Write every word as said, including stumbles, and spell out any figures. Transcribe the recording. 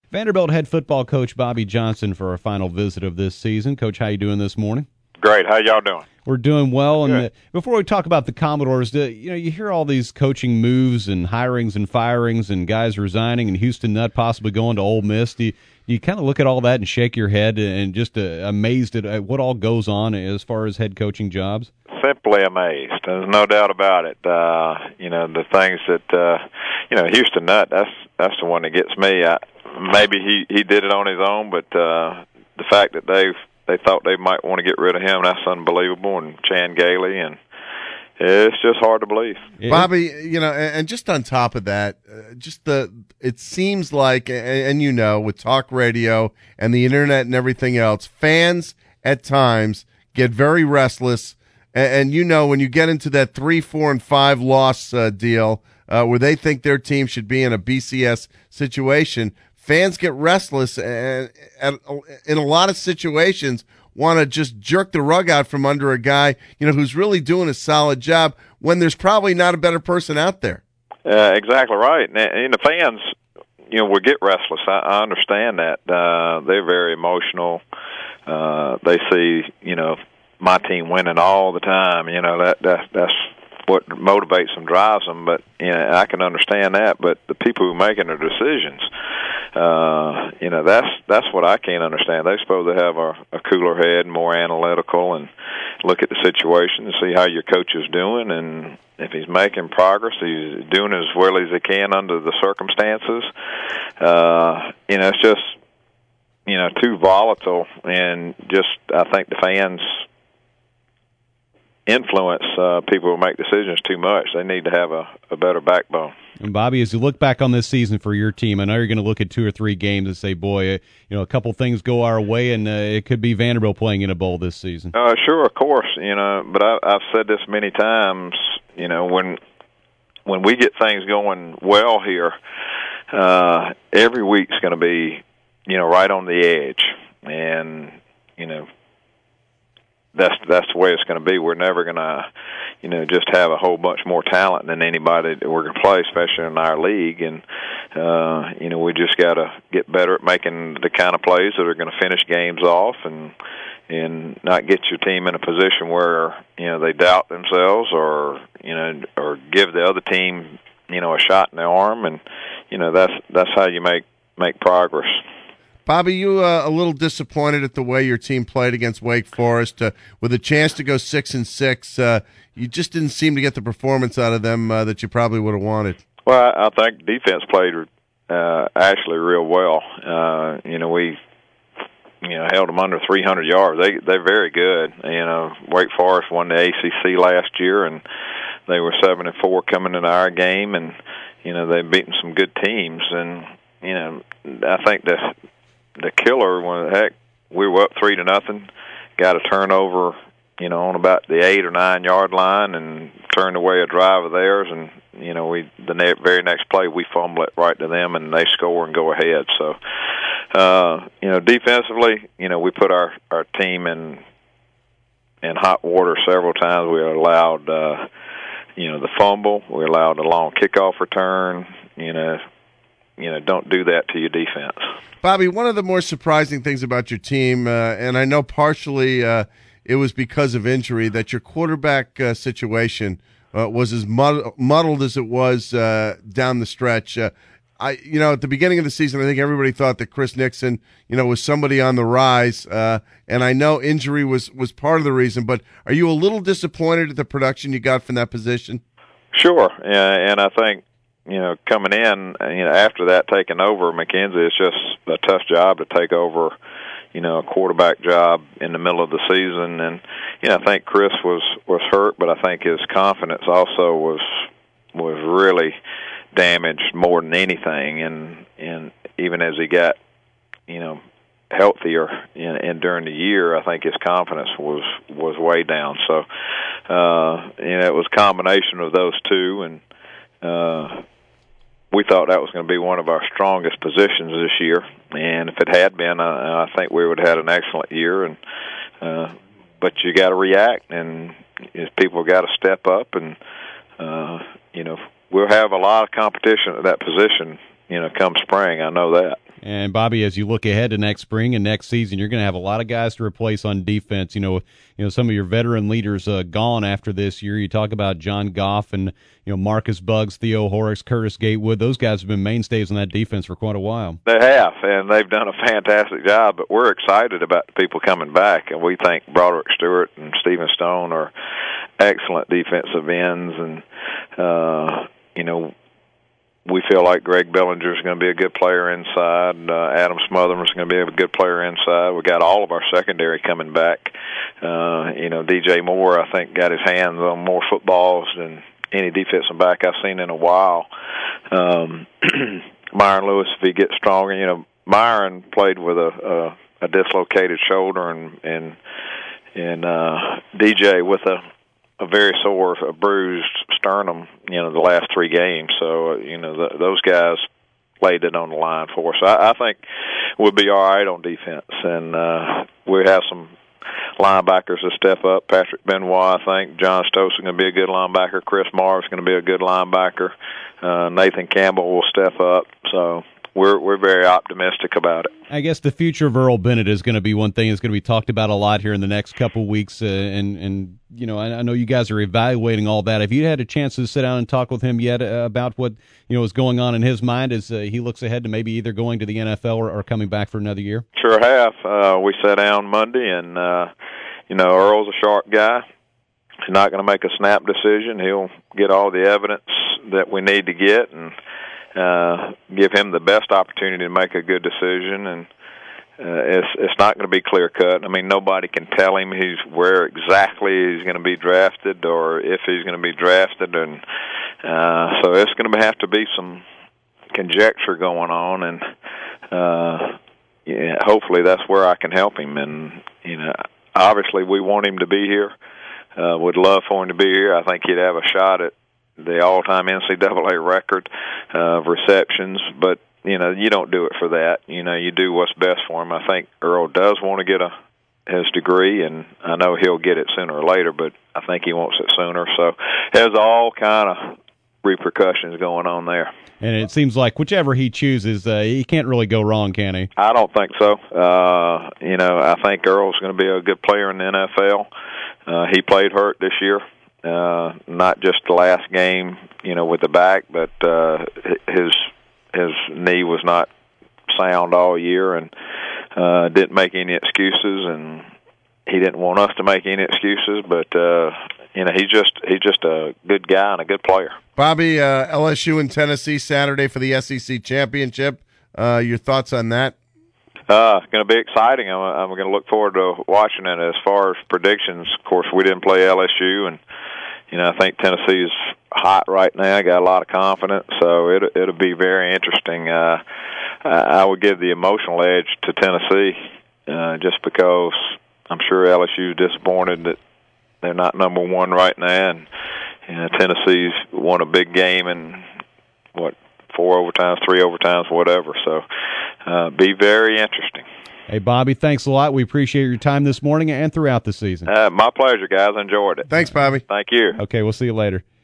Vanderbilt head football coach Bobby Johnson for our final visit of this season. Coach, how you doing this morning? Great. How y'all doing? We're doing well. Good. And uh, before we talk about the Commodores, uh, you know, you hear all these coaching moves and hirings and firings and guys resigning and Houston Nutt possibly going to Ole Miss. Do you, do you kind of look at all that and shake your head and just uh, amazed at uh, what all goes on as far as head coaching jobs? Simply amazed. There's no doubt about it. Uh, you know, the things that, uh, you know, Houston Nutt, that's that's the one that gets me. I, maybe he, he did it on his own, but uh, the fact that they've they thought they might want to get rid of him, that's unbelievable. And Chan Gailey, and it's just hard to believe. Bobby, you know, and just on top of that, uh, just the it seems like, and, and you know, with talk radio and the internet and everything else, fans at times get very restless. And, and you know, when you get into that three, four, and five loss uh, deal uh, where they think their team should be in a B C S situation, fans get restless and, and in a lot of situations want to just jerk the rug out from under a guy, you know, who's really doing a solid job when there's probably not a better person out there. Uh, exactly right. And, and the fans, you know, will get restless. I, I understand that. Uh, they're very emotional. Uh, they see, you know, my team winning all the time. You know, that, that that's what motivates them, drives them. But, you know, I can understand that. But the people who are making the decisions, Uh, you know, that's that's what I can't understand. They're supposed to have a, a cooler head, more analytical, and look at the situation and see how your coach is doing, and if he's making progress, he's doing as well as he can under the circumstances. Uh, you know, it's just, you know, too volatile, and just I think the fans influence uh, people who make decisions too much. They need to have a, a better backbone. And Bobby, as you look back on this season for your team, I know you're going to look at two or three games and say, boy, uh, you know, a couple things go our way, and uh, it could be Vanderbilt playing in a bowl this season. Uh, sure, of course, you know, but I, I've said this many times, you know, when when we get things going well here, uh, every week's going to be, you know, right on the edge, and, you know, that's that's the way it's going to be. We're never going to, you know, just have a whole bunch more talent than anybody that we're going to play, especially in our league. And, uh, you know, we just got to get better at making the kind of plays that are going to finish games off and and not get your team in a position where, you know, they doubt themselves or, you know, or give the other team, you know, a shot in the arm. And, you know, that's that's how you make, make progress. Bobby, you uh, a little disappointed at the way your team played against Wake Forest uh, with a chance to go six and six. Uh, you just didn't seem to get the performance out of them uh, that you probably would have wanted. Well, I, I think defense played uh, actually real well. Uh, you know, we you know held them under three hundred yards. They they're very good. You know, Wake Forest won the A C C last year, and they were seven and four coming into our game, and you know they've beaten some good teams. And you know, I think that. The killer, when heck, we were up three to nothing, got a turnover, you know, on about the eight or nine yard line, and turned away a drive of theirs, and you know, we the ne- very next play we fumble it right to them, and they score and go ahead. So, uh, you know, defensively, you know, we put our our team in in hot water several times. We allowed, uh, you know, the fumble, we allowed a long kickoff return, you know. You know, don't do that to your defense. Bobby, one of the more surprising things about your team, uh, and I know partially uh, it was because of injury, that your quarterback uh, situation uh, was as mud- muddled as it was uh, down the stretch. Uh, I, you know, at the beginning of the season, I think everybody thought that Chris Nixon, you know, was somebody on the rise, uh, and I know injury was, was part of the reason. But are you a little disappointed at the production you got from that position? Sure, yeah, and I think. You know, coming in, you know, after that taking over, McKenzie, it's just a tough job to take over, you know, a quarterback job in the middle of the season. And, you know, I think Chris was, was hurt, but I think his confidence also was was really damaged more than anything. And, and even as he got, you know, healthier and, and during the year, I think his confidence was, was way down. So, uh, you know, it was a combination of those two, and, uh, we thought that was going to be one of our strongest positions this year, and if it had been, uh, I think we would have had an excellent year. And uh, but you got to react, and people got to step up, and uh, you know we'll have a lot of competition at that position you know, come spring. I know that. And, Bobby, as you look ahead to next spring and next season, you're going to have a lot of guys to replace on defense. You know, you know some of your veteran leaders uh, gone after this year. You talk about John Goff and, you know, Marcus Buggs, Theo Horrocks, Curtis Gatewood. Those guys have been mainstays on that defense for quite a while. They have, and they've done a fantastic job, but we're excited about the people coming back, and we think Broderick Stewart and Stephen Stone are excellent defensive ends, and, uh, you know, we feel like Greg Bellinger is going to be a good player inside. Uh, Adam Smotherman is going to be a good player inside. We got all of our secondary coming back. Uh, you know, D J Moore, I think, got his hands on more footballs than any defensive back I've seen in a while. Um, Myron Lewis, if he gets stronger, you know, Myron played with a, a, a dislocated shoulder, and and and uh, D J with a. a very sore, a bruised sternum, you know, the last three games. So, uh, you know, the, those guys laid it on the line for us. I, I think we'll be all right on defense, and uh, we have some linebackers to step up. Patrick Benoit, I think. John Stokes is going to be a good linebacker. Chris Marr is going to be a good linebacker. Uh, Nathan Campbell will step up. So we're we're very optimistic about it. I guess the future of Earl Bennett is going to be one thing that's going to be talked about a lot here in the next couple of weeks, uh, and and you know I, I know you guys are evaluating all that. Have you had a chance to sit down and talk with him yet uh, about what you know is going on in his mind as uh, he looks ahead to maybe either going to the N F L or, or coming back for another year? Sure have. Uh, we sat down Monday, and uh, you know Earl's a sharp guy. He's not going to make a snap decision. He'll get all the evidence that we need to get, and Uh, give him the best opportunity to make a good decision, and uh, it's it's not going to be clear cut. I mean, nobody can tell him he's where exactly he's going to be drafted or if he's going to be drafted, and uh, so it's going to have to be some conjecture going on, and uh, yeah, hopefully that's where I can help him. And you know, obviously we want him to be here. Uh, would love for him to be here. I think he'd have a shot at the all-time N C double A record of receptions, but, you know, you don't do it for that. You know, you do what's best for him. I think Earl does want to get a his degree, and I know he'll get it sooner or later, but I think he wants it sooner. So there's all kind of repercussions going on there. And it seems like whichever he chooses, uh, he can't really go wrong, can he? I don't think so. Uh, you know, I think Earl's going to be a good player in the N F L. Uh, he played hurt this year. Uh, not just the last game, you know, with the back, but uh, his his knee was not sound all year, and uh, didn't make any excuses, and he didn't want us to make any excuses. But uh, you know, he's just he's just a good guy and a good player. Bobby, uh, L S U and Tennessee Saturday for the S E C championship. Uh, your thoughts on that? Uh, it's going to be exciting. I'm, I'm going to look forward to watching it. As far as predictions, of course, we didn't play L S U, and you know I think Tennessee's hot right now. I got a lot of confidence, so it it'll be very interesting. Uh, I would give the emotional edge to Tennessee, uh, just because I'm sure L S U is disappointed that they're not number one right now, and you know, Tennessee's won a big game in what four overtimes, three overtimes, whatever. So. Uh, be very interesting. Hey, Bobby, thanks a lot. We appreciate your time this morning and throughout the season. Uh, my pleasure, guys. Enjoyed it. Thanks, Bobby. Thank you. Okay, we'll see you later.